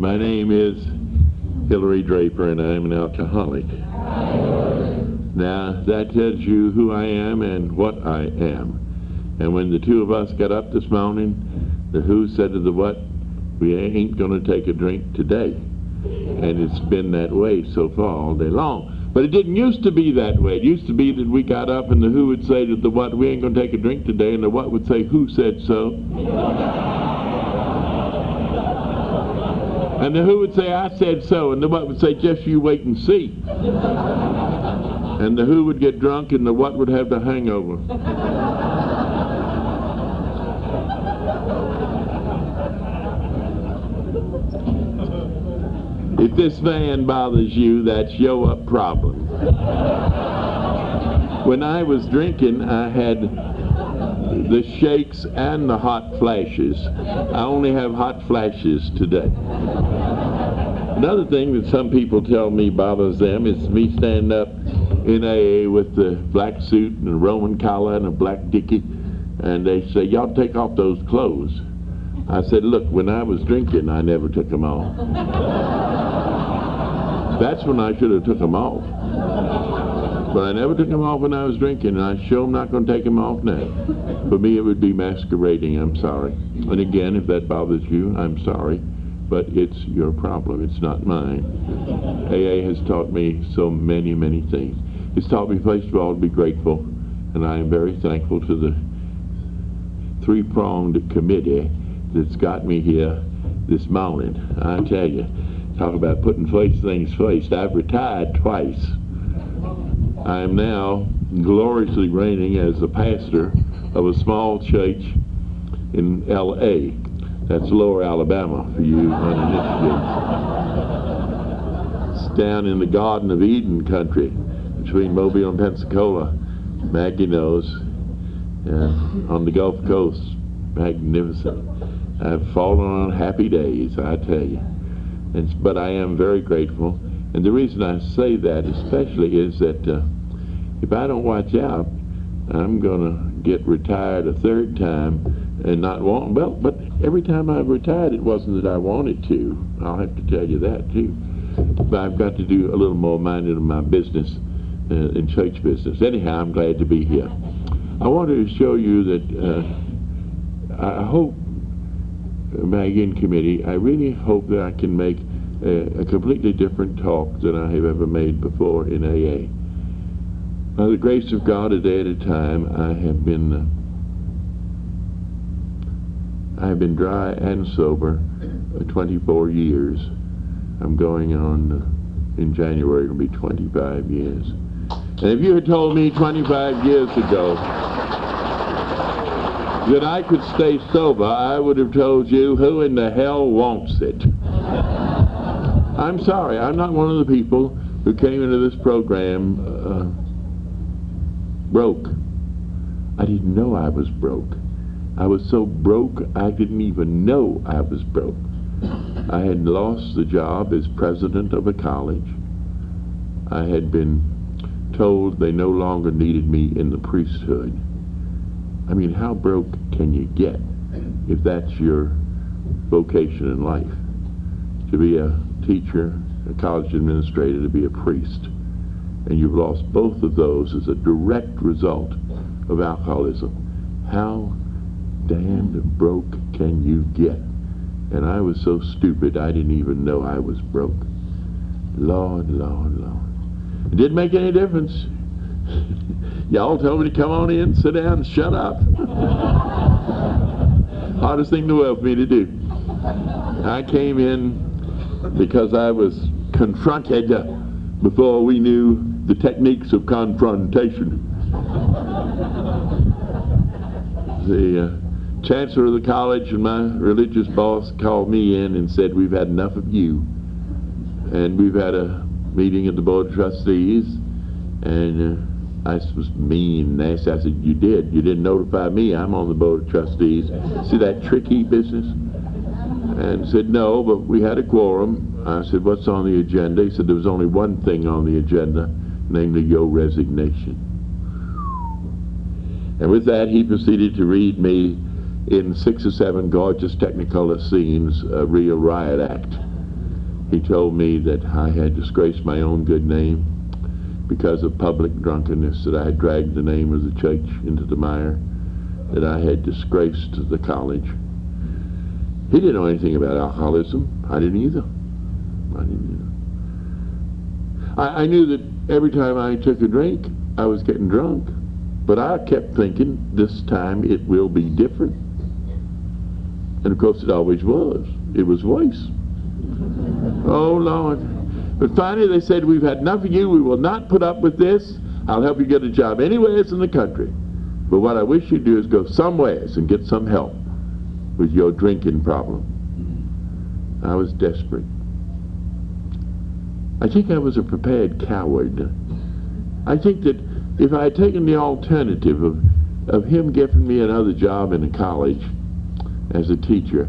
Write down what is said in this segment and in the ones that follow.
My name is Hillary Draper, and I'm an alcoholic. Now, that tells you who I am and what I am. And when the two of us got up this morning, the who said to the what, we ain't going to take a drink today. And it's been that way so far all day long. But it didn't used to be that way. It used to be that we got up and the who would say to the what, we ain't going to take a drink today, and the what would say, who said so? And the who would say, I said so, and the what would say, just you wait and see. And the who would get drunk and the what would have the hangover. If this van bothers you, that's your problem. When I was drinking, I had the shakes and the hot flashes. I only have hot flashes today. Another thing that some people tell me bothers them is me standing up in AA with the black suit and a Roman collar and a black dickie, and they say, y'all take off those clothes. I said, look, when I was drinking, I never took them off. That's when I should have took them off. But I never took them off when I was drinking, and I sure am not going to take them off now. For me, it would be masquerading. I'm sorry. And again, if that bothers you, I'm sorry. But it's your problem. It's not mine. AA has taught me so many, many things. It's taught me, first of all, to be grateful. And I am very thankful to the three-pronged committee that's got me here this morning. I tell you, talk about putting first things first. I've retired twice. I am now gloriously reigning as the pastor of a small church in L.A. That's Lower Alabama for you uninitiated. It's down in the Garden of Eden country between Mobile and Pensacola. Maggie knows. On the Gulf Coast. Magnificent. I've fallen on happy days, I tell you. But I am very grateful. And the reason I say that especially is that if I don't watch out, I'm going to get retired a third time and not want, well, but every time I've retired, it wasn't that I wanted to. I'll have to tell you that, too. But I've got to do a little more minded of my business, in church business. Anyhow, I'm glad to be here. I wanted to show you that I hope, Maggie Committee, I really hope that I can make a completely different talk than I have ever made before in AA. By the grace of God, a day at a time, I have been dry and sober 24 years. I'm going on, in January, it'll be 25 years. And if you had told me 25 years ago that I could stay sober, I would have told you, who in the hell wants it? I'm sorry, I'm not one of the people who came into this program broke. I didn't know I was broke. I was so broke, I didn't even know I was broke. I had lost the job as president of a college. I had been told they no longer needed me in the priesthood. I mean, how broke can you get if that's your vocation in life? To be a teacher, a college administrator, to be a priest. And you've lost both of those as a direct result of alcoholism. How damned broke can you get? And I was so stupid I didn't even know I was broke. Lord, Lord, Lord. It didn't make any difference. Y'all told me to come on in, sit down, and shut up. Hardest thing in the world for me to do. I came in because I was confronted before we knew the techniques of confrontation. The chancellor of the college and my religious boss called me in and said, we've had enough of you. And we've had a meeting of the board of trustees, and I was mean and nasty. I said, you didn't notify me, I'm on the board of trustees. See that tricky business? And said, no, but we had a quorum. I said, what's on the agenda? He said, there was only one thing on the agenda, namely your resignation. And with that, he proceeded to read me in 6 or 7 gorgeous technicolor scenes a real riot act. He told me that I had disgraced my own good name because of public drunkenness, that I had dragged the name of the church into the mire, that I had disgraced the college. He didn't know anything about alcoholism. I didn't either. I knew that every time I took a drink, I was getting drunk. But I kept thinking, this time it will be different. And of course it always was. It was worse. Oh, Lord. But finally they said, we've had enough of you. We will not put up with this. I'll help you get a job anywhere else in the country. But what I wish you'd do is go somewhere else and get some help with your drinking problem. I was desperate. I think I was a prepared coward. I think that if I had taken the alternative of him giving me another job in a college as a teacher,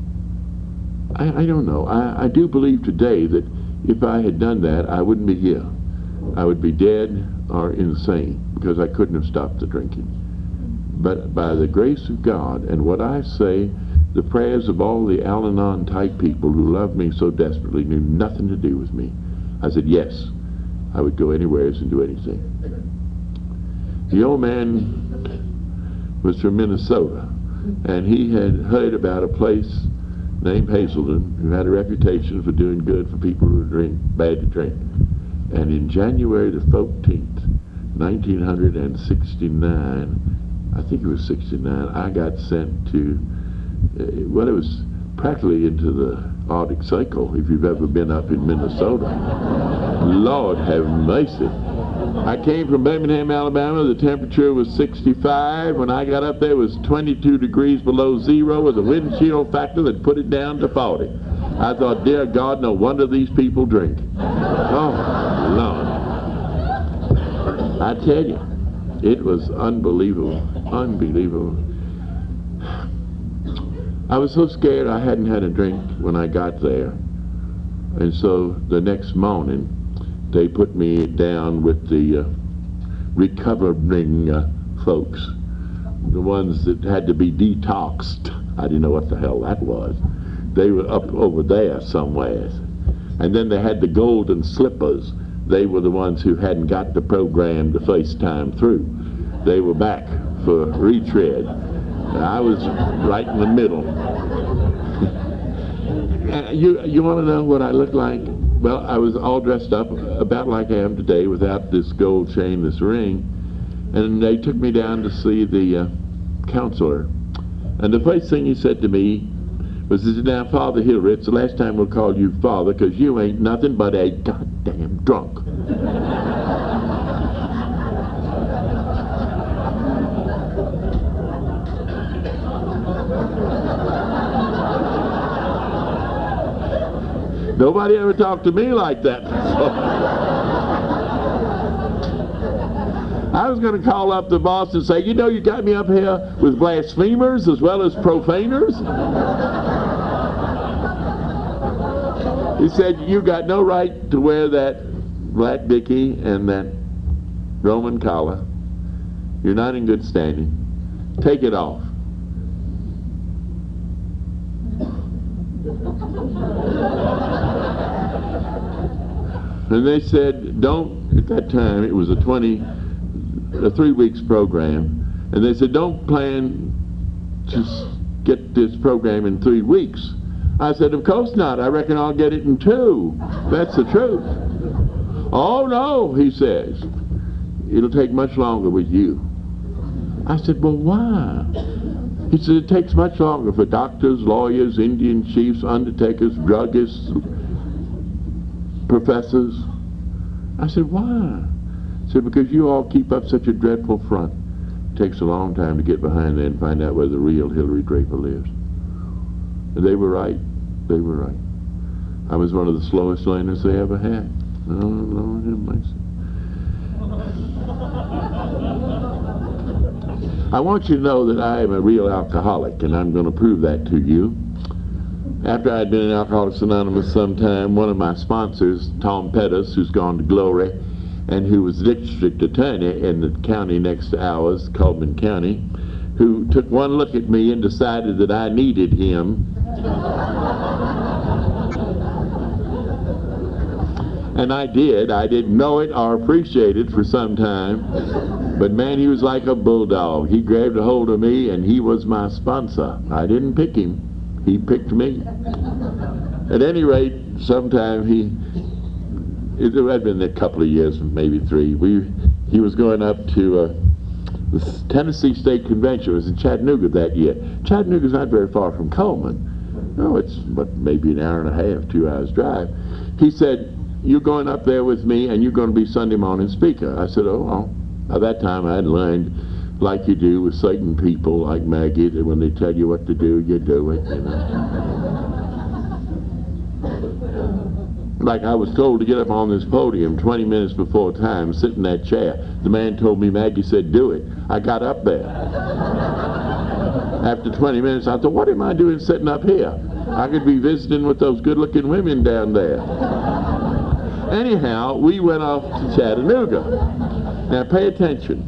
I don't know. I do believe today that if I had done that, I wouldn't be here. I would be dead or insane because I couldn't have stopped the drinking. But by the grace of God and what I say, the prayers of all the Al-Anon type people who loved me so desperately knew nothing to do with me. I said, yes, I would go anywhere and do anything. The old man was from Minnesota, and he had heard about a place named Hazelden who had a reputation for doing good for people who drink, bad to drink. And in January the 14th, 1969, I think it was 69, I got sent to, well, it was practically into the Arctic Circle, if you've ever been up in Minnesota. Lord have mercy. I came from Birmingham, Alabama. The temperature was 65. When I got up there, it was 22 degrees below zero with a wind chill factor that put it down to 40. I thought, dear God, no wonder these people drink. Oh, Lord. I tell you, it was unbelievable, unbelievable. I was so scared I hadn't had a drink when I got there. And so the next morning, they put me down with the recovering folks, the ones that had to be detoxed. I didn't know what the hell that was. They were up over there somewhere. And then they had the golden slippers. They were the ones who hadn't got the program the first time through. They were back for retread. I was right in the middle. You want to know what I looked like? Well, I was all dressed up about like I am today without this gold chain, this ring. And they took me down to see the counselor. And the first thing he said to me was, now, Father Hillary, it's the last time we'll call you Father because you ain't nothing but a goddamn drunk. Nobody ever talked to me like that. I was going to call up the boss and say, you know, you got me up here with blasphemers as well as profaners. He said, you got no right to wear that black dickie and that Roman collar. You're not in good standing. Take it off. And they said, don't, at that time, it was a 3 weeks program, and they said, don't plan to get this program in 3 weeks. I said, of course not. I reckon I'll get it in 2. That's the truth. Oh, no, he says. It'll take much longer with you. I said, well, why? He said, it takes much longer for doctors, lawyers, Indian chiefs, undertakers, druggists, professors. I said, why? He said, because you all keep up such a dreadful front. It takes a long time to get behind there and find out where the real Hillary Draper lives. And they were right. They were right. I was one of the slowest learners they ever had. Oh, Lord have mercy. I want you to know that I am a real alcoholic, and I'm going to prove that to you. After I'd been in Alcoholics Anonymous some time, one of my sponsors, Tom Pettis, who's gone to glory, and who was district attorney in the county next to ours, Coleman County, who took one look at me and decided that I needed him. And I did. I didn't know it or appreciate it for some time. But man, he was like a bulldog. He grabbed a hold of me, and he was my sponsor. I didn't pick him. He picked me. At any rate, sometime it had been a couple of years, maybe 3, he was going up to the Tennessee State Convention. It was in Chattanooga that year. Chattanooga's not very far from Coleman. No, it's maybe an hour and a half, 2 hours drive. He said, "You're going up there with me, and you're going to be Sunday morning speaker." I said, "Oh, well." By that time, I had learned, like you do with certain people, like Maggie, that when they tell you what to do, you do it, you know. Like I was told to get up on this podium 20 minutes before time, sit in that chair. The man told me, Maggie said, "Do it." I got up there. After 20 minutes, I thought, what am I doing sitting up here? I could be visiting with those good-looking women down there. Anyhow, we went off to Chattanooga. Now, pay attention.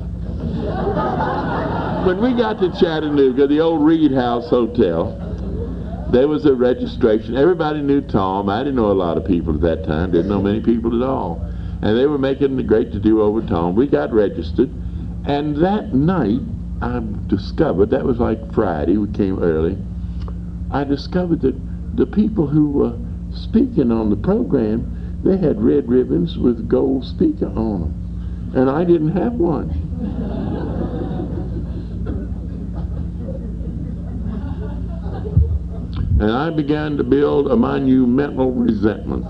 When we got to Chattanooga, the old Reed House Hotel, there was a registration. Everybody knew Tom. I didn't know a lot of people at that time. Didn't know many people at all. And they were making a great to-do over Tom. We got registered. And that night, I discovered, that was like Friday, we came early, I discovered that the people who were speaking on the program, they had red ribbons with gold speaker on them. And I didn't have one. And I began to build a monumental resentment.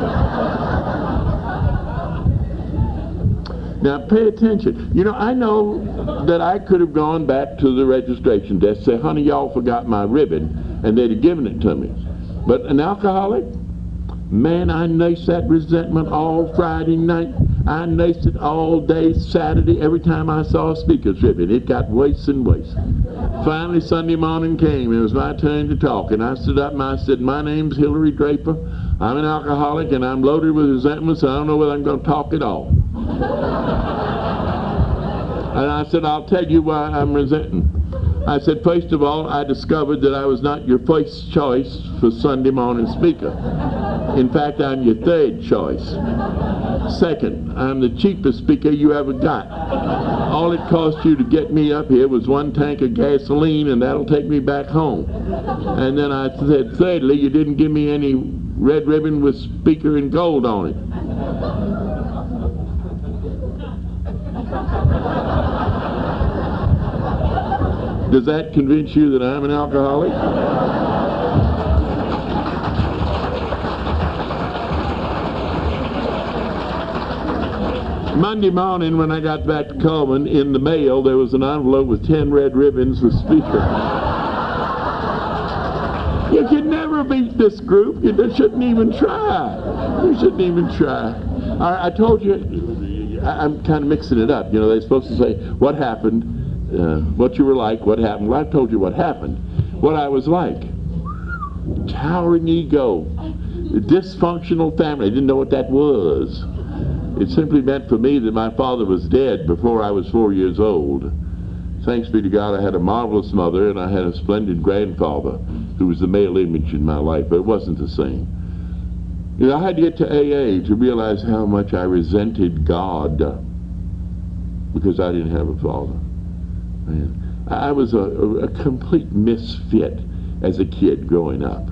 Now pay attention. You know, I know that I could have gone back to the registration desk, say, "Honey, y'all forgot my ribbon," and they'd have given it to me. But an alcoholic, man, I nursed that resentment all Friday night. I nursed it all day Saturday. Every time I saw a speaker's ribbon, it got worse and worse. Finally, Sunday morning came. It was my turn to talk, and I stood up and I said, "My name's Hillary Draper. I'm an alcoholic, and I'm loaded with resentment, so I don't know whether I'm going to talk at all." And I said, "I'll tell you why I'm resenting." I said, "First of all, I discovered that I was not your first choice for Sunday morning speaker. In fact, I'm your third choice. Second, I'm the cheapest speaker you ever got. All it cost you to get me up here was 1 tank of gasoline, and that'll take me back home." And then I said, "Thirdly, you didn't give me any red ribbon with speaker in gold on it." Does that convince you that I'm an alcoholic? Monday morning when I got back to Coleman, in the mail there was an envelope with 10 red ribbons with speaker. You can never beat this group. You shouldn't even try. You shouldn't even try. I told you, I'm kind of mixing it up. You know, they're supposed to say what happened, what you were like, what happened. Well, I've told you what happened. What I was like. Towering ego. Dysfunctional family. I didn't know what that was. It simply meant for me that my father was dead before I was 4 years old. Thanks be to God, I had a marvelous mother, and I had a splendid grandfather who was the male image in my life, but it wasn't the same. You know, I had to get to AA to realize how much I resented God because I didn't have a father. Man, I was a complete misfit as a kid growing up.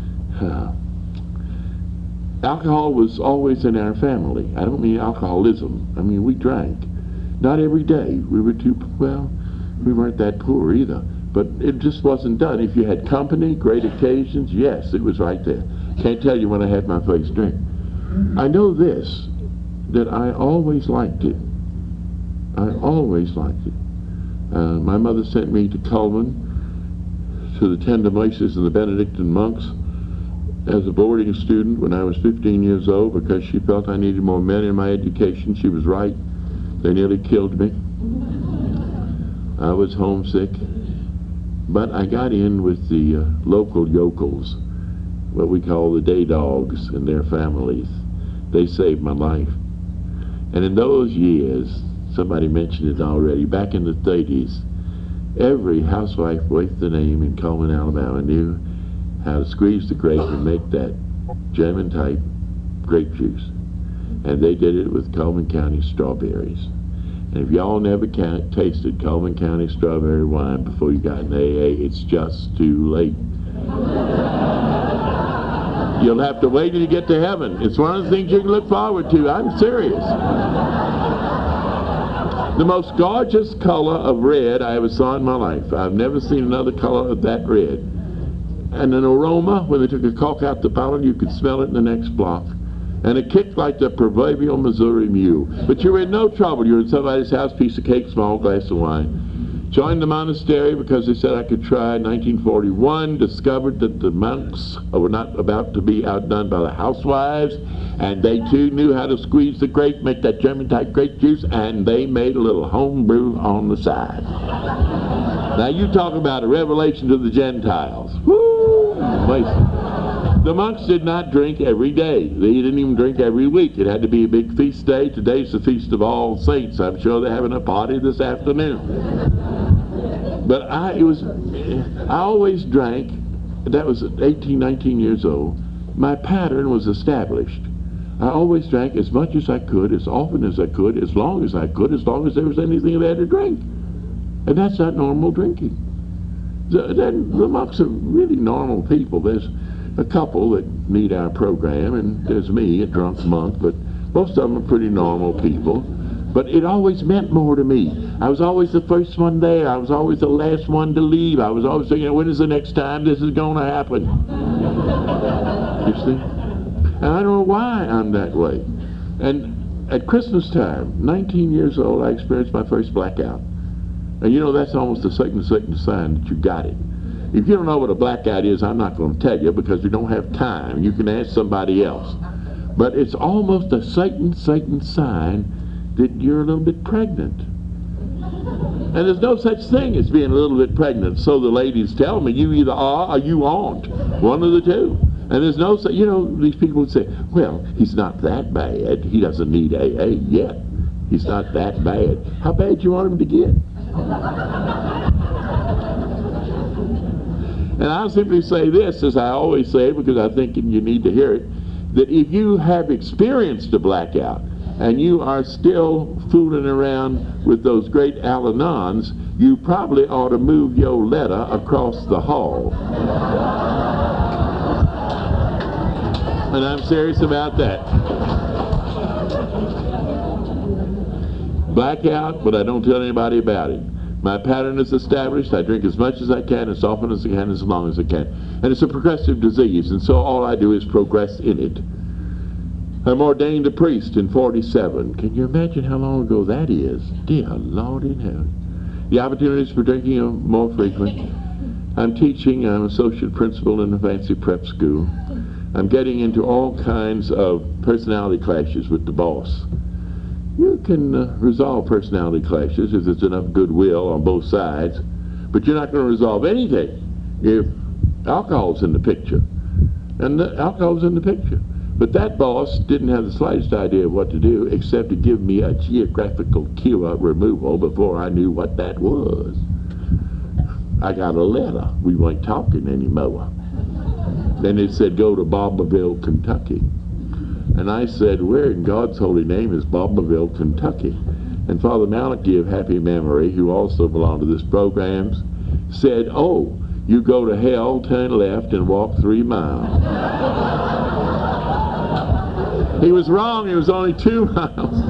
Alcohol was always in our family. I don't mean alcoholism. I mean, we drank. Not every day. We were we weren't that poor either. But it just wasn't done. If you had company, great occasions, yes, it was right there. Can't tell you when I had my first drink. I know this, that I always liked it. I always liked it. My mother sent me to Coleman, to the Tender Mercies and the Benedictine monks, as a boarding student when I was 15 years old because she felt I needed more men in my education. She was right. They nearly killed me. I was homesick. But I got in with the local yokels, what we call the day dogs, and their families. They saved my life. And in those years, somebody mentioned it already, back in the 30s, every housewife worth the name in Coleman, Alabama knew how to squeeze the grape and make that German type grape juice. and they did it with Coleman County strawberries. And if y'all never tasted Coleman County strawberry wine before you got an AA, it's just too late. You'll have to wait till you get to heaven. It's one of the things you can look forward to. I'm serious. The most gorgeous color of red I ever saw in my life. I've never seen another color of that red. And an aroma, when they took a cork out the bottle, you could smell it in the next block. And it kicked like the proverbial Missouri mule. But you were in no trouble. You were in somebody's house, piece of cake, small glass of wine. Joined the monastery because they said I could try. 1941, discovered that the monks were not about to be outdone by the housewives, and they too knew how to squeeze the grape, make that German-type grape juice, and they made a little home brew on the side. Now you talk about a revelation to the Gentiles. Woo! Amazing. The monks did not drink every day. They didn't even drink every week. It had to be a big feast day. Today's the Feast of All Saints. I'm sure they're having a party this afternoon. But I always drank. That was 18, 19 years old. My pattern was established. I always drank as much as I could, as often as I could, as long as I could, as long as there was anything there to drink. And that's not normal drinking. The monks are really normal people. There's a couple that meet our program, and there's me, a drunk monk, but most of them are pretty normal people. But it always meant more to me. I was always the first one there. I was always the last one to leave. I was always thinking, when is the next time this is going to happen? You see? And I don't know why I'm that way. And at Christmas time, 19 years old, I experienced my first blackout. And you know, that's almost a certain sign that you got it. If you don't know what a blackout is, I'm not going to tell you because we don't have time. You can ask somebody else. But it's almost a certain sign that you're a little bit pregnant. And there's no such thing as being a little bit pregnant. So the ladies tell me, you either are or you aren't. One of the two. And there's no, you know, these people would say, well, he's not that bad. He doesn't need AA yet. He's not that bad. How bad do you want him to get? And I'll simply say this, as I always say, because I think you need to hear it, that if you have experienced a blackout and you are still fooling around with those great Al-Anons, you probably ought to move your letter across the hall. And I'm serious about that. Blackout, but I don't tell anybody about it. My pattern is established. I drink as much as I can, as often as I can, as long as I can. And it's a progressive disease, and so all I do is progress in it. I'm ordained a priest in 47. Can you imagine how long ago that is? Dear Lord in heaven. The opportunities for drinking are more frequent. I'm teaching. I'm associate principal in a fancy prep school. I'm getting into all kinds of personality clashes with the boss. You can resolve personality clashes if there's enough goodwill on both sides, but you're not going to resolve anything if alcohol's in the picture. And the alcohol's in the picture. But that boss didn't have the slightest idea of what to do except to give me a geographical cure removal before I knew what that was. I got a letter. We weren't talking anymore. Then it said, go to Barberville, Kentucky. And I said, where in God's holy name is Barberville, Kentucky? And Father Malachi of Happy Memory, who also belonged to this program, said, oh, you go to hell, turn left, and walk 3 miles. He was wrong. It was only 2 miles.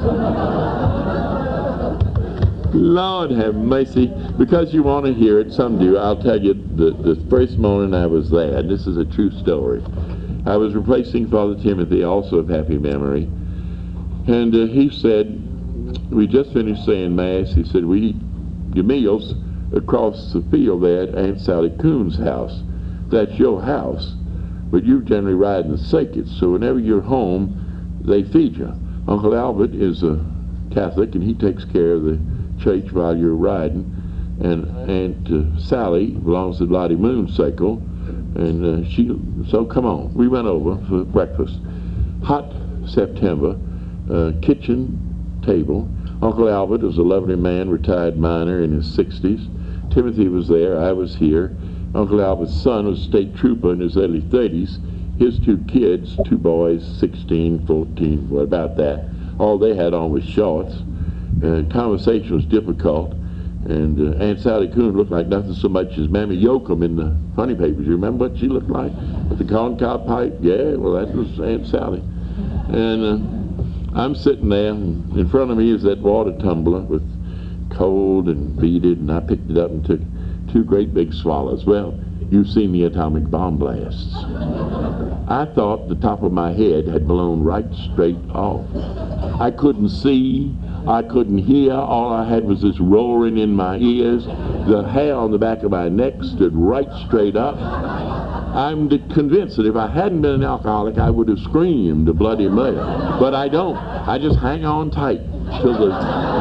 Lord have mercy. Because you want to hear it, some do. I'll tell you the first morning I was there, and this is a true story. I was replacing Father Timothy, also of Happy Memory, and he said, we just finished saying Mass. He said, we eat your meals across the field there at Aunt Sally Coon's house. That's your house, but you generally ride in the circuits, so whenever you're home, they feed you. Uncle Albert is a Catholic, and he takes care of the church while you're riding, and Aunt Sally belongs to Lottie Moon's circle, and so come on. We went over for breakfast. Hot September, kitchen table. Uncle Albert was a lovely man, retired miner in his 60s. Timothy was there. I was here. Uncle Albert's son was a state trooper in his early 30s. his two kids, two boys, 16, 14, what about that? All they had on was shorts. Conversation was difficult. And Aunt Sally Coon looked like nothing so much as Mammy Yoakum in the funny papers. You remember what she looked like? With the corncob pipe? Yeah, well, that was Aunt Sally. And I'm sitting there, and in front of me is that water tumbler with cold and beaded, and I picked it up and took two great big swallows. Well, you've seen the atomic bomb blasts. I thought the top of my head had blown right straight off. I couldn't see, I couldn't hear, all I had was this roaring in my ears. The hair on the back of my neck stood right straight up. I'm convinced that if I hadn't been an alcoholic, I would have screamed a bloody murder. But I don't. I just hang on tight till the...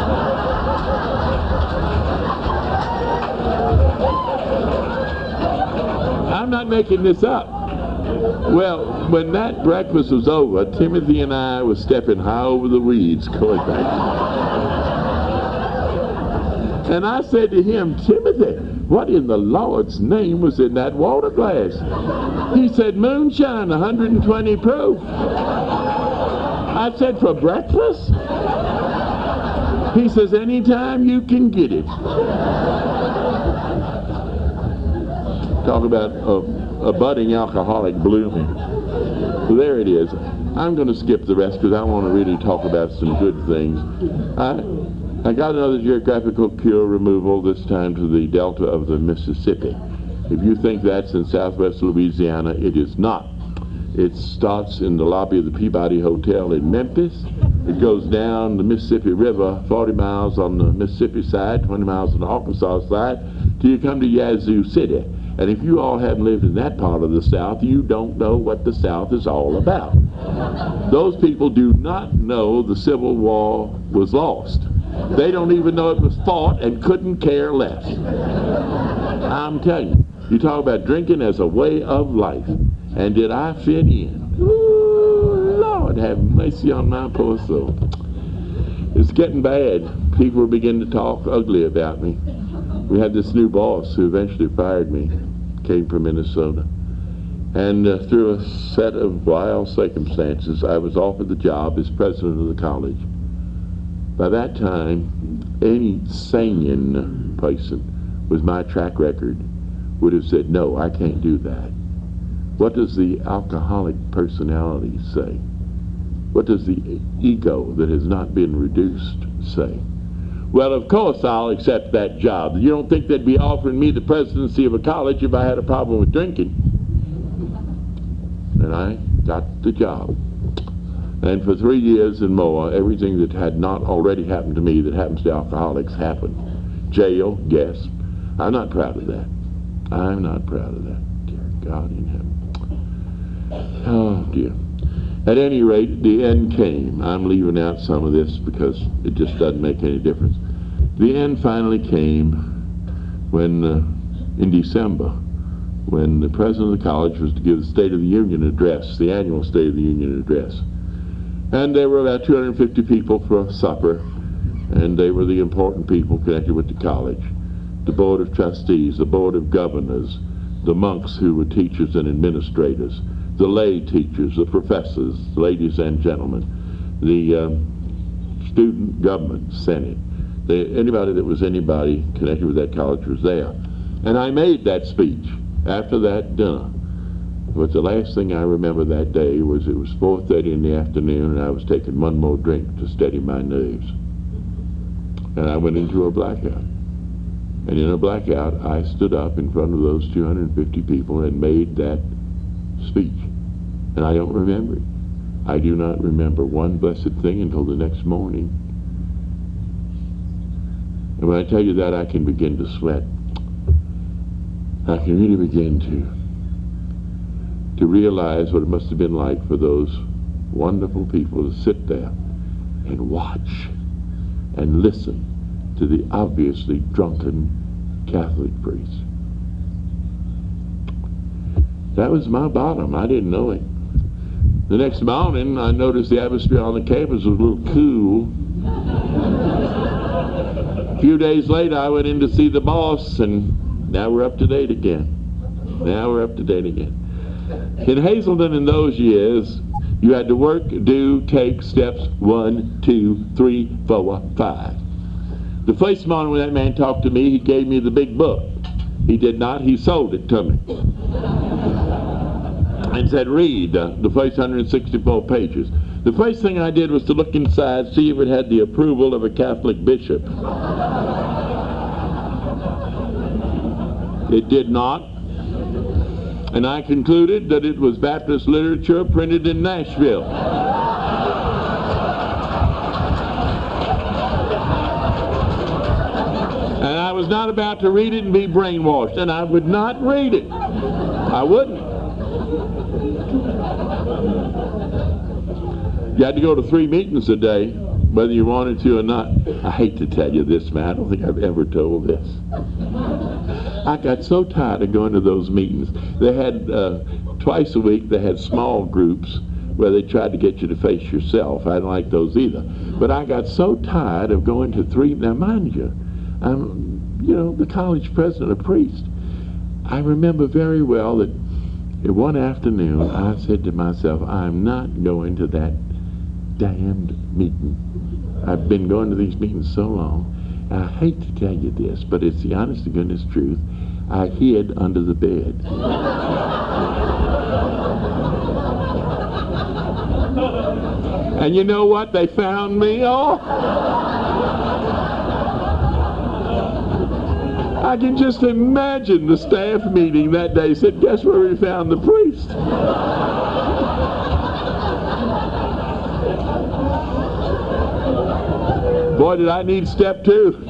I'm not making this up. Well, when that breakfast was over, Timothy and I were stepping high over the weeds going back. And I said to him, Timothy, what in the Lord's name was in that water glass? He said, moonshine, 120 proof. I said, for breakfast? He says, anytime you can get it. Talk about a budding alcoholic blooming. So there it is. I'm going to skip the rest because I want to really talk about some good things. I got another geographical cure removal, this time to the delta of the Mississippi. If you think that's in southwest Louisiana, it is not. It starts in the lobby of the Peabody Hotel in Memphis. It goes down the Mississippi River, 40 miles on the Mississippi side, 20 miles on the Arkansas side, till you come to Yazoo City. And if you all haven't lived in that part of the South, you don't know what the South is all about. Those people do not know the Civil War was lost. They don't even know it was fought and couldn't care less. I'm telling you, you talk about drinking as a way of life. And did I fit in? Ooh, Lord have mercy on my poor soul. It's getting bad. People are beginning to talk ugly about me. We had this new boss who eventually fired me, came from Minnesota. And through a set of wild circumstances, I was offered the job as president of the college. By that time, any sane person with my track record would have said, no, I can't do that. What does the alcoholic personality say? What does the ego that has not been reduced say? Well, of course I'll accept that job. You don't think they'd be offering me the presidency of a college if I had a problem with drinking? And I got the job. And for 3 years and more, everything that had not already happened to me that happens to alcoholics happened. Jail, yes. I'm not proud of that. I'm not proud of that. Dear God in heaven. Oh, dear. At any rate, the end came. I'm leaving out some of this because it just doesn't make any difference. The end finally came when, in December, when the president of the college was to give the State of the Union address, the annual State of the Union address. And there were about 250 people for supper, and they were the important people connected with the college. The Board of Trustees, the Board of Governors, the monks who were teachers and administrators, the lay teachers, the professors, ladies and gentlemen, the student government senate, anybody that was anybody connected with that college was there. And I made that speech after that dinner. But the last thing I remember that day was it was 4:30 in the afternoon, and I was taking one more drink to steady my nerves. And I went into a blackout. And in a blackout, I stood up in front of those 250 people and made that speech. And I don't remember it. I do not remember one blessed thing until the next morning. And when I tell you that, I can begin to sweat. I can really begin to realize what it must have been like for those wonderful people to sit there and watch and listen to the obviously drunken Catholic priest. That was my bottom. I didn't know it. The next morning, I noticed the atmosphere on the campus was a little cool. A few days later, I went in to see the boss, and now we're up to date again. In Hazelden in those years, you had to work, do, take steps 1, 2, 3, 4, 5. The first morning when that man talked to me, he gave me the big book. He did not, he sold it to me. And said, read the first 164 pages. The first thing I did was to look inside, see if it had the approval of a Catholic bishop. It did not. And I concluded that it was Baptist literature printed in Nashville. And I was not about to read it and be brainwashed, and I would not read it. I wouldn't. You had to go to 3 meetings a day, whether you wanted to or not. I hate to tell you this, man. I don't think I've ever told this. I got so tired of going to those meetings. They had, twice a week, they had small groups where they tried to get you to face yourself. I didn't like those either. But I got so tired of going to 3, now mind you, I'm, the college president, a priest. I remember very well that one afternoon I said to myself, I'm not going to that damned meeting. I've been going to these meetings so long. I hate to tell you this, but it's the honest to goodness truth. I hid under the bed. And you know what? They found me. Oh! I can just imagine the staff meeting that day said, guess where we found the priest? Boy, did I need step 2.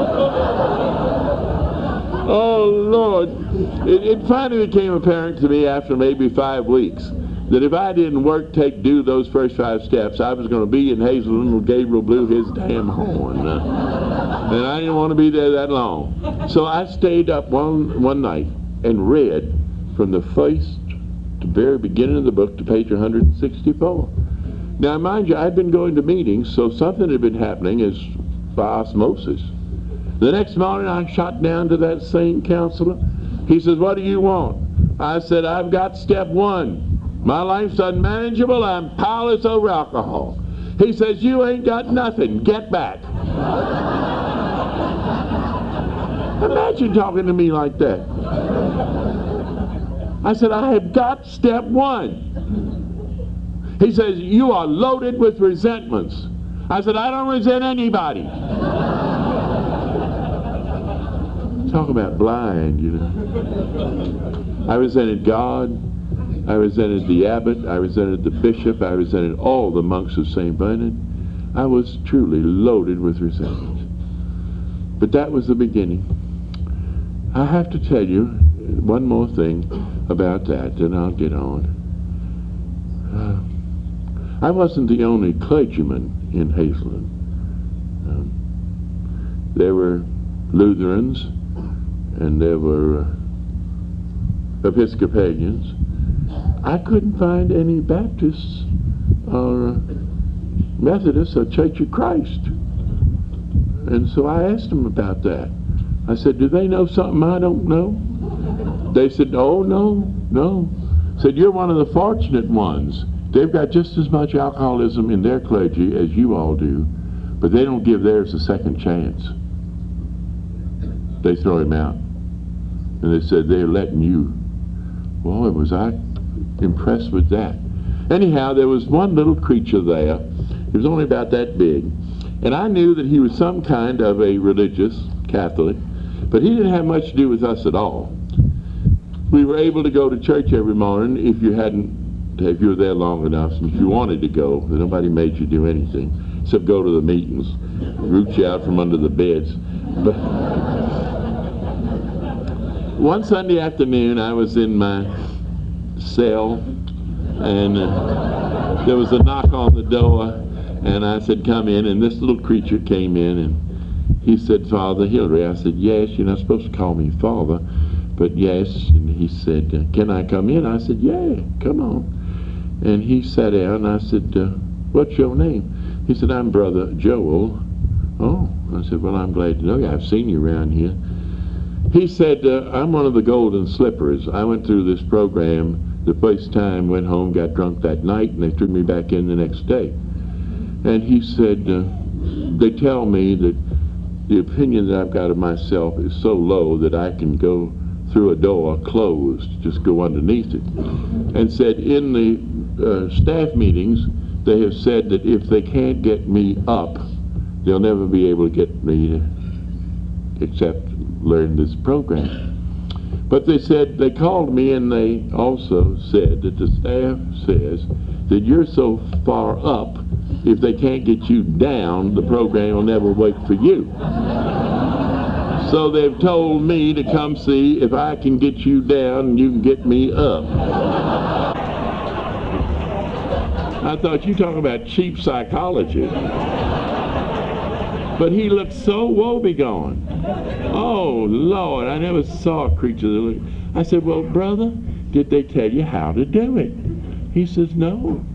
Oh, Lord. It finally became apparent to me after maybe 5 weeks that if I didn't work, do those first 5 steps, I was going to be in Hazelden when Gabriel blew his damn horn. And I didn't want to be there that long. So I stayed up one night and read from the first to very beginning of the book to page 164. Now, mind you, I'd been going to meetings, so something had been happening as by osmosis. The next morning, I shot down to that same counselor. He says, what do you want? I said, I've got step 1. My life's unmanageable. I'm powerless over alcohol. He says, you ain't got nothing. Get back. Imagine talking to me like that. I said, I have got step 1. He says, you are loaded with resentments. I said, I don't resent anybody. Talk about blind, I resented God. I resented the abbot. I resented the bishop. I resented all the monks of St. Bernard. I was truly loaded with resentment. But that was the beginning. I have to tell you one more thing about that, and I'll get on. I wasn't the only clergyman in Hazelden. There were Lutherans, and there were Episcopalians. I couldn't find any Baptists or Methodists or Church of Christ. And so I asked them about that. I said, do they know something I don't know? They said, oh, no. I said, you're one of the fortunate ones. They've got just as much alcoholism in their clergy as you all do, but they don't give theirs a second chance. They throw him out. And they said, they're letting you. Boy, was I impressed with that. Anyhow, there was one little creature there. He was only about that big. And I knew that he was some kind of a religious Catholic, but he didn't have much to do with us at all. We were able to go to church every morning if you were there long enough, and if you wanted to go. Nobody made you do anything except go to the meetings, root you out from under the beds. But one Sunday afternoon, I was in my cell, and there was a knock on the door, and I said, come in, and this little creature came in, and he said, Father Hillary. I said, yes, you're not supposed to call me Father, but yes. And he said, can I come in? I said, yeah, come on. And he sat down, and I said, what's your name? He said, I'm Brother Joel. Oh, I said, well, I'm glad to know you. I've seen you around here. He said, I'm one of the Golden Slippers. I went through this program the first time, went home, got drunk that night, and they threw me back in the next day. And he said, they tell me that the opinion that I've got of myself is so low that I can go through a door closed, just go underneath it. And said in the staff meetings, they have said that if they can't get me up, they'll never be able to get me except learn this program. But they said, they called me and they also said that the staff says that you're so far up, if they can't get you down, the program will never work for you. So they've told me to come see if I can get you down and you can get me up. I thought, you talking about cheap psychology. But he looked so woebegone. Oh, Lord, I never saw a creature that looked. I said, well, brother, did they tell you how to do it? He says, no.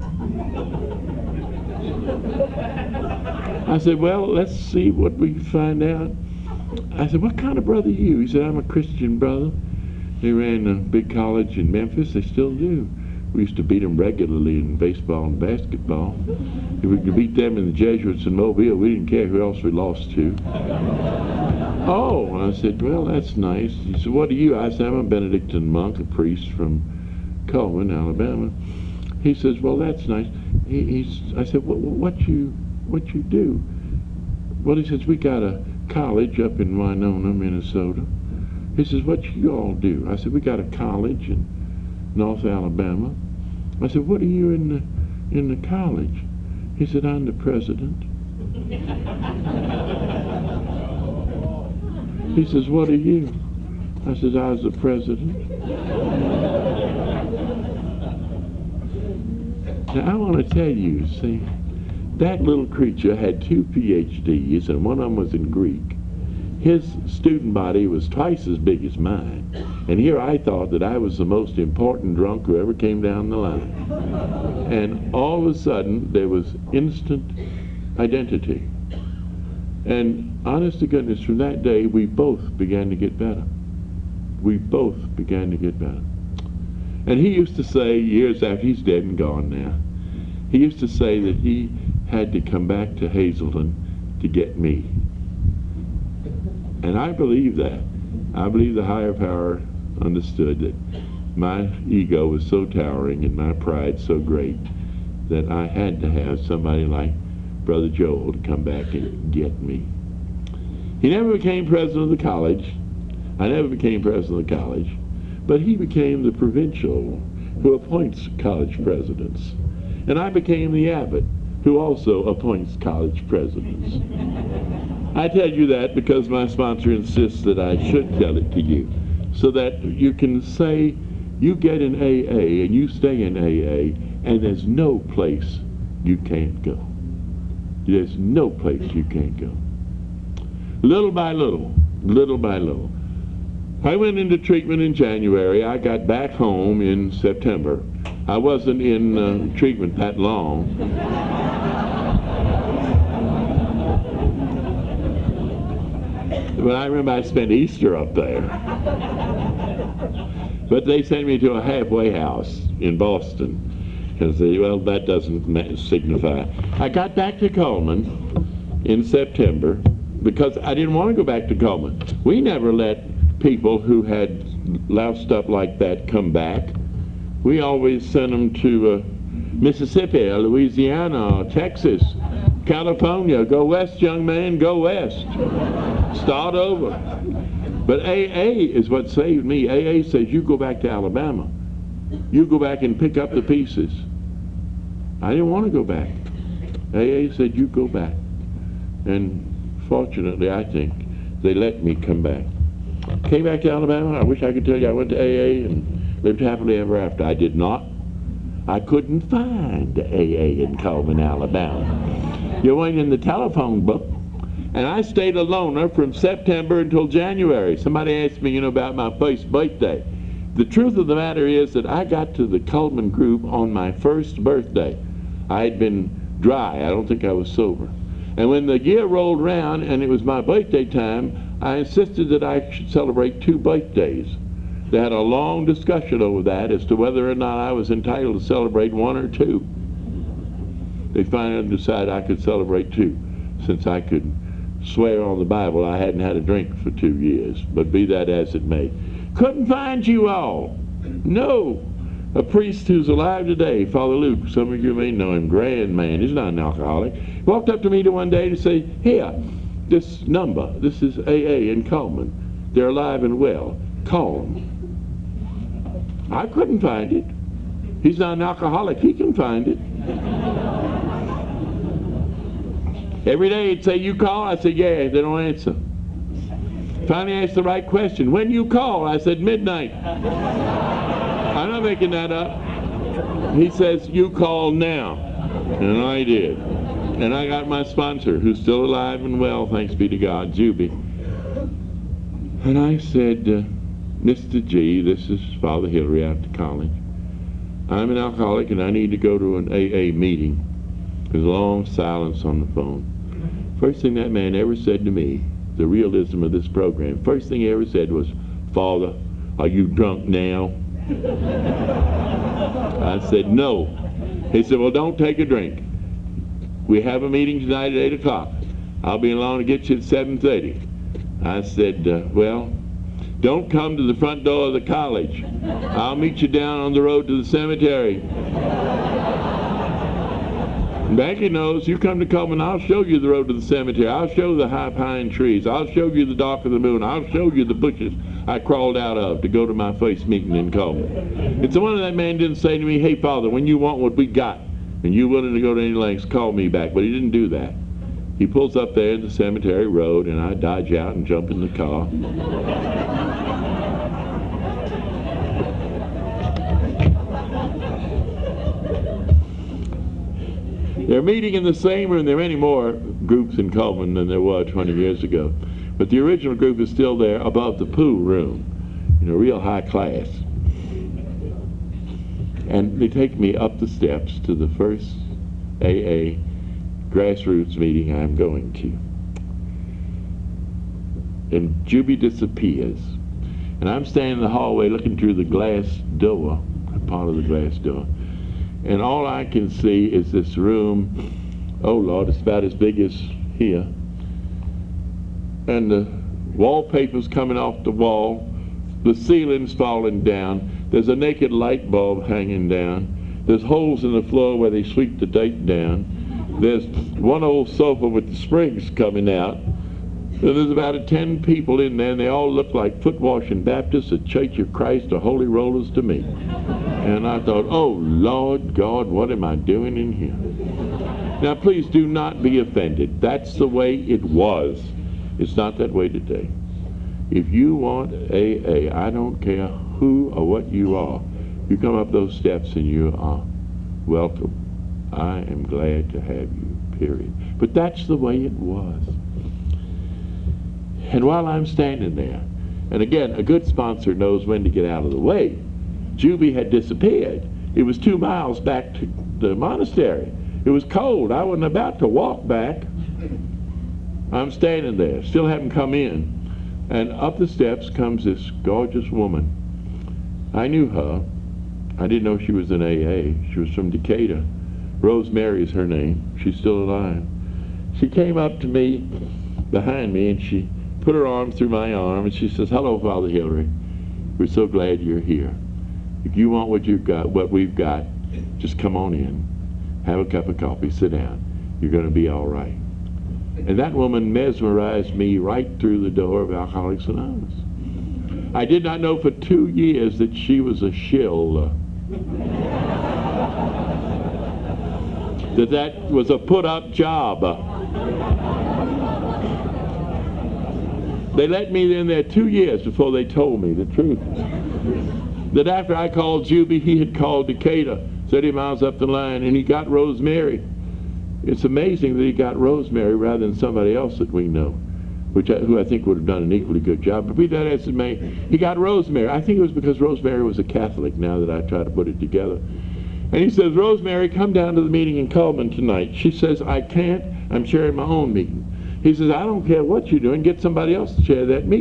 I said, well, let's see what we can find out. I said, what kind of brother are you? He said, I'm a Christian brother. They ran a big college in Memphis. They still do. We used to beat them regularly in baseball and basketball. If we could beat them and the Jesuits in Mobile, we didn't care who else we lost to. Oh, I said, well, that's nice. He said, what are you? I said, I'm a Benedictine monk, a priest from Cullman, Alabama. He says, well, that's nice. I said, well, what you do? Well, he says, we got a college up in Winona, Minnesota. He says, what you all do? I said, we got a college in North Alabama. I said, what are you in the college? He said, I'm the president. He says, what are you? I said, I was the president. Now, I want to tell you, see, that little creature had 2 PhDs, and one of them was in Greek. His student body was twice as big as mine. And here I thought that I was the most important drunk who ever came down the line. And all of a sudden, there was instant identity. And honest to goodness, from that day, we both began to get better. We both began to get better. And he used to say, years after, he's dead and gone now, he used to say that he had to come back to Hazelton to get me. And I believe that. I believe the higher power understood that my ego was so towering and my pride so great that I had to have somebody like Brother Joel to come back and get me. He never became president of the college. I never became president of the college. But he became the provincial who appoints college presidents. And I became the abbot who also appoints college presidents. I tell you that because my sponsor insists that I should tell it to you, so that you can say you get in AA and you stay in AA, and there's no place you can't go. There's no place you can't go. Little by little, little by little. I went into treatment in January. I got back home in September. I wasn't in treatment that long. But I remember I spent Easter up there. But they sent me to a halfway house in Boston. Because, well, that doesn't signify. I got back to Cullman in September because I didn't want to go back to Cullman. We never let people who had loused up like that come back. We always sent them to Mississippi, or Louisiana, or Texas, California. Go west, young man, go west. Start over. But AA is what saved me. AA says you go back to Alabama. You go back and pick up the pieces. I didn't want to go back. AA said you go back. And fortunately, I think, they let me come back. Came back to Alabama. I wish I could tell you I went to AA and lived happily ever after. I did not. I couldn't find AA in Cullman, Alabama. You weren't in the telephone book. And I stayed a loner from September until January. Somebody asked me, about my first birthday. The truth of the matter is that I got to the Cullman group on my first birthday. I had been dry. I don't think I was sober. And when the year rolled around and it was my birthday time, I insisted that I should celebrate 2 birthdays. They had a long discussion over that as to whether or not I was entitled to celebrate 1 or 2. They finally decided I could celebrate 2, since I could swear on the Bible I hadn't had a drink for 2 years. But be that as it may. Couldn't find you all. No. A priest who's alive today, Father Luke, some of you may know him, grand man, he's not an alcoholic, walked up to me one day to say, here, this number, this is AA in Coleman. They're alive and well. Call them. I couldn't find it. He's not an alcoholic. He can find it. Every day he'd say, you call? I said, yeah. They don't answer. Finally asked the right question. When you call? I said, midnight. I'm not making that up. He says, you call now. And I did. And I got my sponsor, who's still alive and well, thanks be to God, Juby. And I said, Mr. G, this is Father Hillary out to college. I'm an alcoholic and I need to go to an AA meeting. There's a long silence on the phone. First thing that man ever said to me, the realism of this program, first thing he ever said was, Father, are you drunk now? I said, no. He said, well, don't take a drink. We have a meeting tonight at 8 o'clock. I'll be along to get you at 7:30. I said, well, don't come to the front door of the college. I'll meet you down on the road to the cemetery. Becky knows, you come to Coleman, I'll show you the road to the cemetery. I'll show the high pine trees. I'll show you the dark of the moon. I'll show you the bushes I crawled out of to go to my first meeting in Coleman. It's the one that man didn't say to me, hey, Father, when you want what we got, and you're willing to go to any lengths, call me back. But he didn't do that. He pulls up there in the cemetery road, and I dodge out and jump in the car. They're meeting in the same room. There are many more groups in Coleman than there were 20 years ago. But the original group is still there above the pool room, real high class. And they take me up the steps to the first AA grassroots meeting I'm going to. And Juby disappears. And I'm standing in the hallway looking through the glass door, part of the glass door. And all I can see is this room, oh Lord, it's about as big as here. And the wallpaper's coming off the wall, the ceiling's falling down, there's a naked light bulb hanging down, there's holes in the floor where they sweep the dirt down, there's one old sofa with the springs coming out, and there's about 10 people in there, and they all look like foot-washing Baptists, the Church of Christ, or Holy Rollers to me. And I thought, oh, Lord God, what am I doing in here? Now, please do not be offended. That's the way it was. It's not that way today. If you want AA, I don't care who or what you are, you come up those steps and you are welcome. I am glad to have you, period. But that's the way it was. And while I'm standing there, and again, a good sponsor knows when to get out of the way, Juby had disappeared. It was 2 miles back to the monastery. It was cold. I wasn't about to walk back. I'm standing there, still haven't come in. And up the steps comes this gorgeous woman. I knew her. I didn't know she was in AA. She was from Decatur. Rosemary is her name. She's still alive. She came up to me, behind me, and she put her arm through my arm, and she says, hello, Father Hillary. We're so glad you're here. If you want what you've got, what we've got, just come on in. Have a cup of coffee. Sit down. You're going to be all right. And that woman mesmerized me right through the door of Alcoholics Anonymous. I did not know for 2 years that she was a shill. That was a put-up job. They let me in there 2 years before they told me the truth. That after I called Juby, he had called Decatur, 30 miles up the line, and he got Rosemary. It's amazing that he got Rosemary rather than somebody else that we know, who I think would have done an equally good job. But be that as it may, he got Rosemary. I think it was because Rosemary was a Catholic, now that I try to put it together. And he says, Rosemary, come down to the meeting in Coleman tonight. She says, I can't. I'm chairing my own meeting. He says, I don't care what you're doing. Get somebody else to chair that meeting.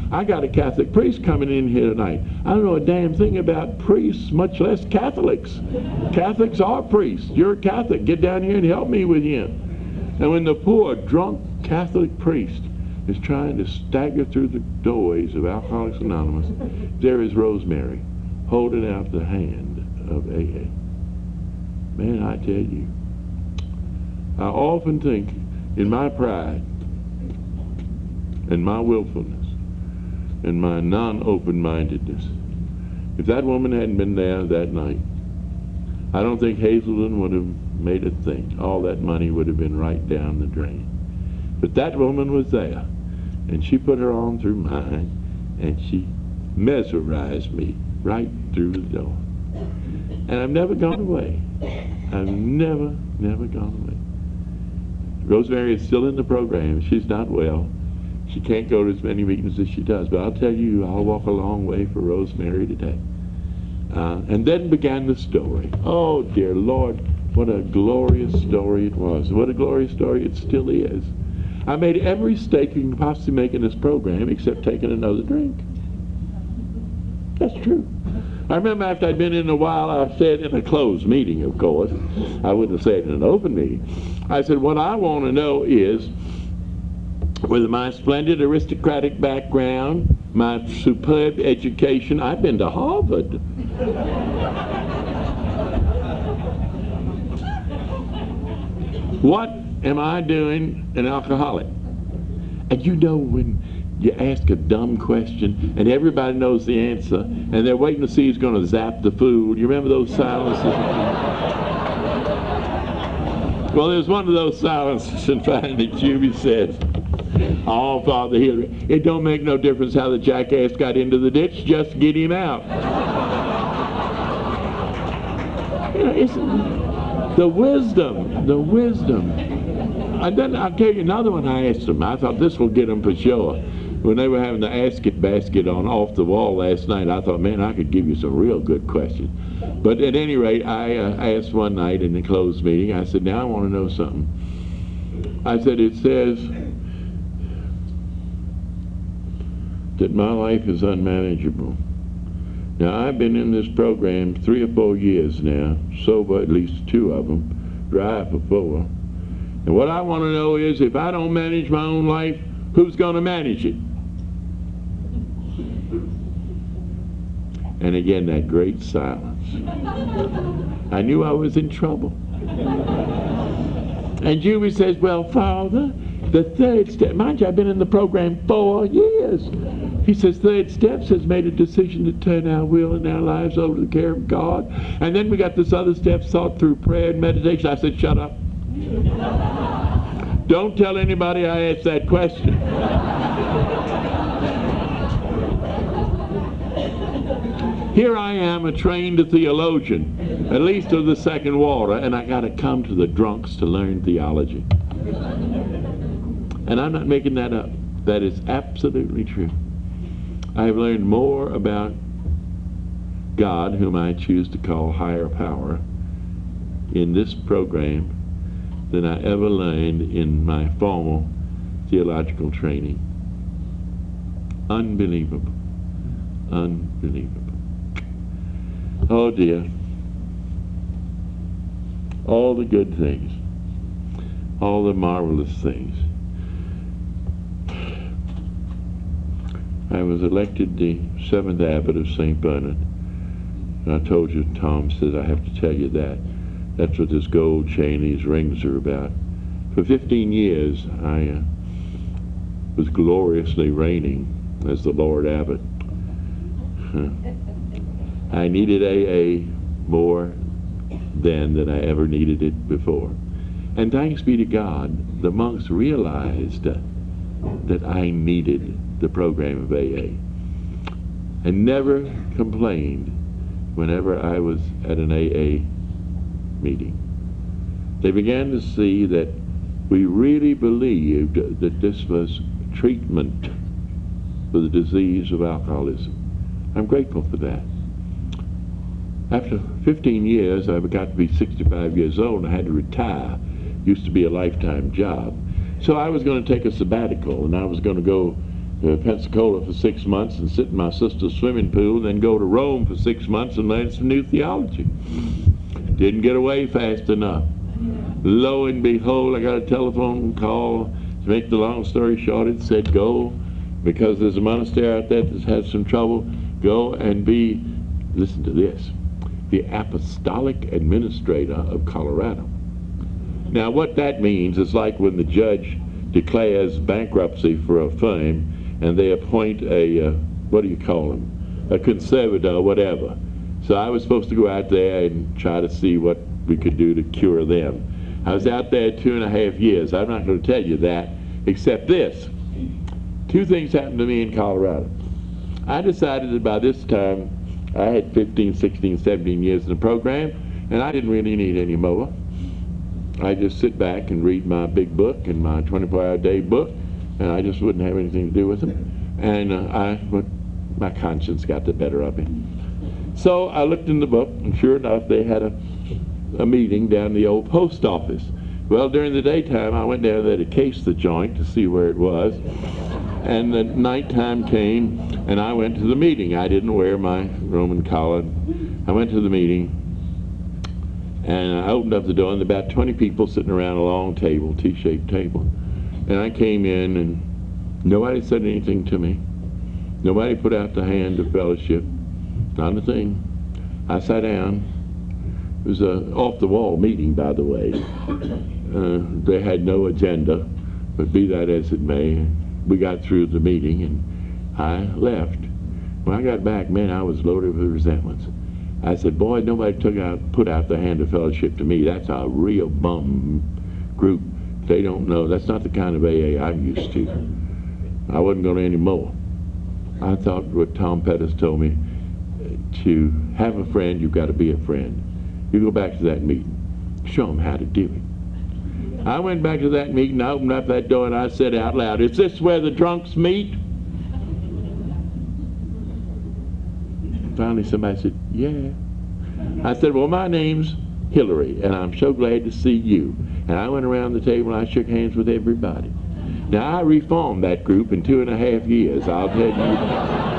I got a Catholic priest coming in here tonight. I don't know a damn thing about priests, much less Catholics. Catholics are priests. You're a Catholic. Get down here and help me with him. And when the poor, drunk Catholic priest is trying to stagger through the doorways of Alcoholics Anonymous, there is Rosemary holding out the hand of AA. Man, I tell you, I often think in my pride and my willfulness and my non-open-mindedness, if that woman hadn't been there that night, I don't think Hazelden would have made a thing. All that money would have been right down the drain. But that woman was there, and she put her arm through mine, and she mesmerized me right through the door. And I've never gone away. I've never gone away. Rosemary is still in the program. She's not well. She can't go to as many meetings as she does. But I'll tell you, I'll walk a long way for Rosemary today. And then began the story. Oh, dear Lord, what a glorious story it was. What a glorious story it still is. I made every mistake you can possibly make in this program except taking another drink. That's true. I remember after I'd been in a while, I said in a closed meeting, of course. I wouldn't have said it in an open meeting. I said, what I want to know is, with my splendid aristocratic background, my superb education, I've been to Harvard. What am I doing an alcoholic? And you know when you ask a dumb question and everybody knows the answer and they're waiting to see who's going to zap the food. You remember those silences? Well, there's one of those silences, and finally Juby said, oh, Father Hilary, it don't make no difference how the jackass got into the ditch, just get him out. You know, it's the wisdom. And then I'll tell you another one I asked them. I thought this will get them for sure. When they were having the Ask It basket on off the wall last night, I thought, man, I could give you some real good questions. But at any rate, I asked one night in the closed meeting, I said, now I want to know something. I said, it says that my life is unmanageable. Now, I've been in this program 3 or 4 years now, sober at least 2 of them, dry for 4. And what I want to know is, if I don't manage my own life, who's going to manage it? And again, that great silence. I knew I was in trouble. And Juby says, well, Father, the 3rd step, mind you, I've been in the program 4 years. He says, 3rd steps has made a decision to turn our will and our lives over to the care of God. And then we got this other step, thought through prayer and meditation. I said, shut up. Don't tell anybody I asked that question. Here I am, a trained theologian, at least of the second water, and I got to come to the drunks to learn theology. And I'm not making that up. That is absolutely true. I have learned more about God, whom I choose to call higher power, in this program than I ever learned in my formal theological training. Unbelievable. Unbelievable. Oh dear. All the good things. All the marvelous things. I was elected the 7th Abbot of St. Bernard. And I told you, Tom says, I have to tell you that. That's what this gold chain, these rings are about. For 15 years, I was gloriously reigning as the Lord Abbot. I needed AA more then than I ever needed it before. And thanks be to God, the monks realized that I needed the program of AA. And never complained whenever I was at an AA meeting. They began to see that we really believed that this was treatment for the disease of alcoholism. I'm grateful for that. After 15 years, I got to be 65 years old and I had to retire. Used to be a lifetime job. So I was going to take a sabbatical, and I was going to go Pensacola for 6 months and sit in my sister's swimming pool, then go to Rome for 6 months and learn some new theology. Didn't get away fast enough. Lo and behold, I got a telephone call. To make the long story short, it said, go, because there's a monastery out there that's had some trouble, go and be, listen to this, the apostolic administrator of Colorado. Now what that means is like when the judge declares bankruptcy for a firm and they appoint a, what do you call him, a conservator or whatever. So I was supposed to go out there and try to see what we could do to cure them. I was out there 2.5 years. I'm not going to tell you that, except this. 2 things happened to me in Colorado. I decided that by this time I had 15, 16, 17 years in the program, and I didn't really need any more. I just sit back and read my big book and my 24-hour-a-day book, and I just wouldn't have anything to do with them. And my conscience got the better of me. So I looked in the book, and sure enough, they had a meeting down in the old post office. Well, during the daytime, I went down there to case the joint to see where it was. And the nighttime came, and I went to the meeting. I didn't wear my Roman collar. I went to the meeting, and I opened up the door, and there were about 20 people sitting around a long table, T-shaped table. And I came in, and nobody said anything to me. Nobody put out the hand of fellowship. Not a thing. I sat down. It was an off-the-wall meeting, by the way. They had no agenda, but be that as it may, we got through the meeting, and I left. When I got back, man, I was loaded with resentments. I said, boy, nobody put out the hand of fellowship to me. That's a real bum group. They don't know. That's not the kind of AA I'm used to. I wasn't going to anymore. I thought what Tom Pettis told me, to have a friend, you've got to be a friend. You go back to that meeting. Show them how to do it. I went back to that meeting, I opened up that door, and I said out loud, is this where the drunks meet? Finally somebody said, yeah. I said, well, my name's Hillary, and I'm so glad to see you. And I went around the table and I shook hands with everybody. Now, I reformed that group in 2.5 years, I'll tell you.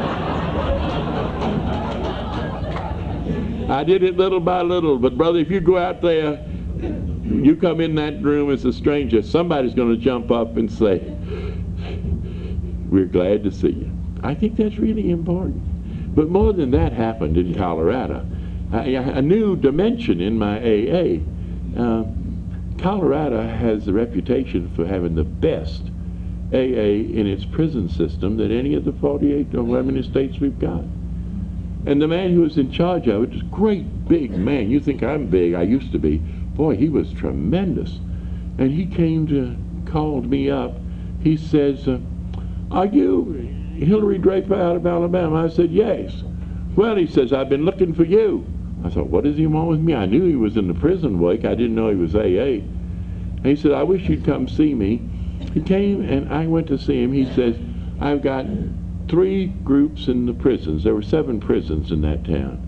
I did it little by little, but brother, if you go out there, you come in that room as a stranger, somebody's going to jump up and say, we're glad to see you. I think that's really important. But more than that happened in Colorado. A new dimension in my AA. Colorado has the reputation for having the best AA in its prison system that any of the 48 or how many states we've got. And the man who was in charge of it was a great big man. You think I'm big, I used to be. Boy, he was tremendous. And he called me up. He says, are you Hillary Draper out of Alabama? I said, yes. Well, he says, I've been looking for you. I thought, what does he want with me? I knew he was in the prison wake. I didn't know he was AA. And he said, I wish you'd come see me. He came, and I went to see him. He says, I've got 3 groups in the prisons. There were 7 prisons in that town.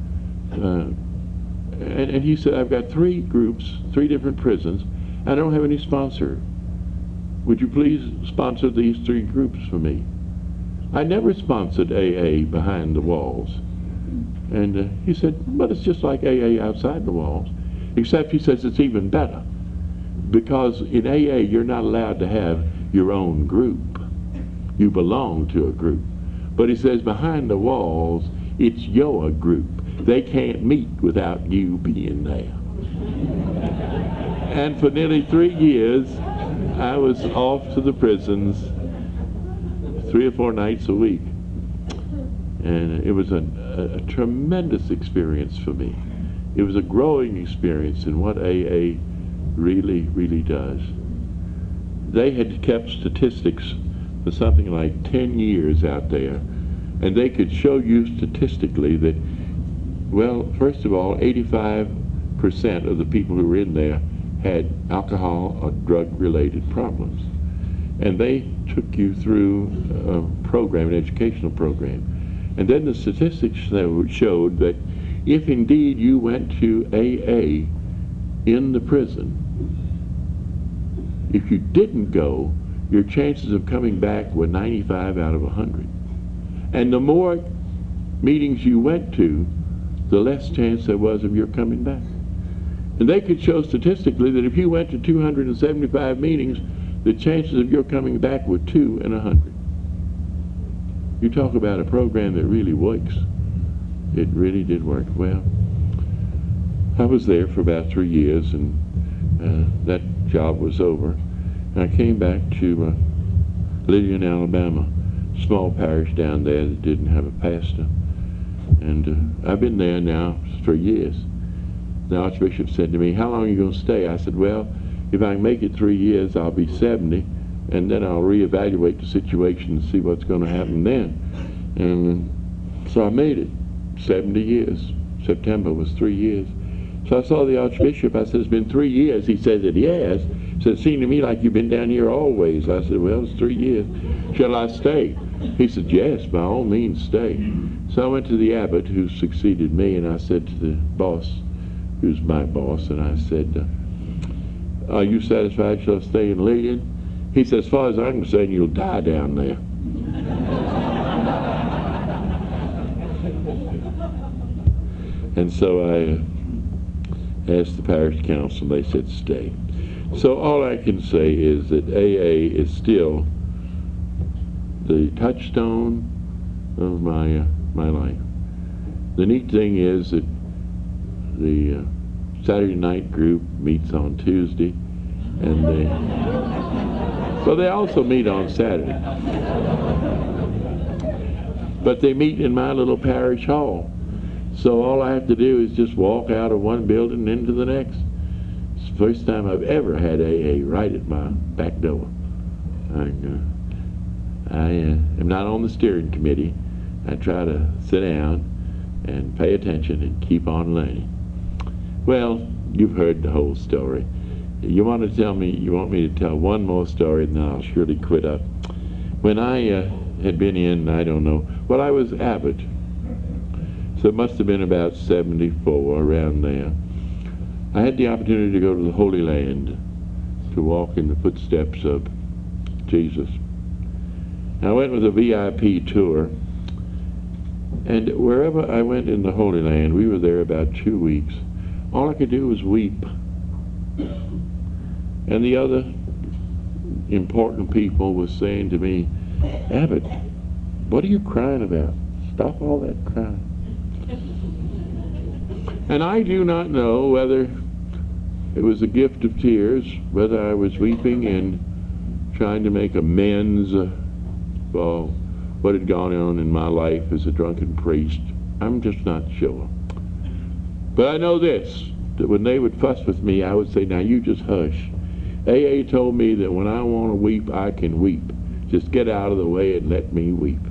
And he said, I've got 3 groups, 3 different prisons. I don't have any sponsor. Would you please sponsor these 3 groups for me? I never sponsored AA behind the walls. And he said, but it's just like AA outside the walls. Except he says it's even better. Because in AA, you're not allowed to have your own group. You belong to a group. But he says behind the walls, it's your group. They can't meet without you being there. And for nearly 3 years, I was off to the prisons 3 or 4 nights a week. And it was a tremendous experience for me. It was a growing experience in what AA really, really does. They had kept statistics for something like 10 years out there, and they could show you statistically that, well, first of all, 85% of the people who were in there had alcohol or drug-related problems. And they took you through a program, an educational program. And then the statistics showed that if indeed you went to AA in the prison, if you didn't go, your chances of coming back were 95 out of 100. And the more meetings you went to, the less chance there was of your coming back. And they could show statistically that if you went to 275 meetings, the chances of your coming back were 2 in 100. You talk about a program that really works. It really did work well. I was there for about 3 years, and that job was over. And I came back to Lydian, Alabama, small parish down there that didn't have a pastor. And I've been there now for years. The Archbishop said to me, "How long are you going to stay?" I said, "Well, if I can make it 3 years, I'll be 70, and then I'll reevaluate the situation and see what's going to happen then." And so I made it 70 years. September was 3 years. So I saw the Archbishop. I said, "It's been 3 years." He said that, "Yes." He said, "It seemed to me like you've been down here always." I said, "Well, it's 3 years. Shall I stay?" He said, "Yes, by all means, stay." So I went to the abbot who succeeded me, and I said to the boss, who's my boss, and I said, "Are you satisfied? Shall I stay in Lydian?" He said, "As far as I'm concerned, you'll die down there." And so I asked the parish council, and they said stay. So all I can say is that AA is still the touchstone of my life. The neat thing is that the Saturday night group meets on Tuesday, and they also meet on Saturday. But they meet in my little parish hall. So all I have to do is just walk out of one building into the next. It's the first time I've ever had AA right at my back door. I am not on the steering committee. I try to sit down and pay attention and keep on learning. Well, you've heard the whole story. You want me to tell one more story, and then I'll surely quit up. When I had been in, I don't know, well, I was abbot. So it must have been about 74, around there. I had the opportunity to go to the Holy Land, to walk in the footsteps of Jesus. I went with a VIP tour, and wherever I went in the Holy Land, we were there about 2 weeks, all I could do was weep. And the other important people was saying to me, "Abbot, what are you crying about? Stop all that crying." And I do not know whether it was a gift of tears, whether I was weeping and trying to make amends for what had gone on in my life as a drunken priest. I'm just not sure. But I know this, that when they would fuss with me, I would say, "Now you just hush. AA told me that when I want to weep, I can weep. Just get out of the way and let me weep."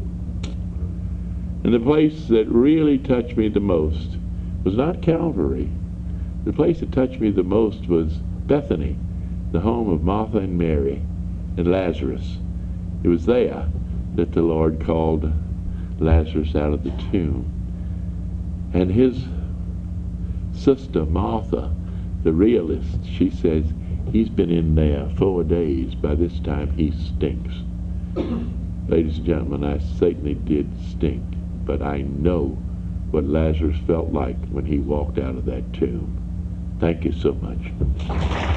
And the place that really touched me the most was not Calvary. The place that touched me the most was Bethany, the home of Martha and Mary and Lazarus. It was there that the Lord called Lazarus out of the tomb. And his sister Martha, the realist, she says, "He's been in there 4 days. By this time he stinks." Ladies and gentlemen, I certainly did stink, but I know what Lazarus felt like when he walked out of that tomb. Thank you so much.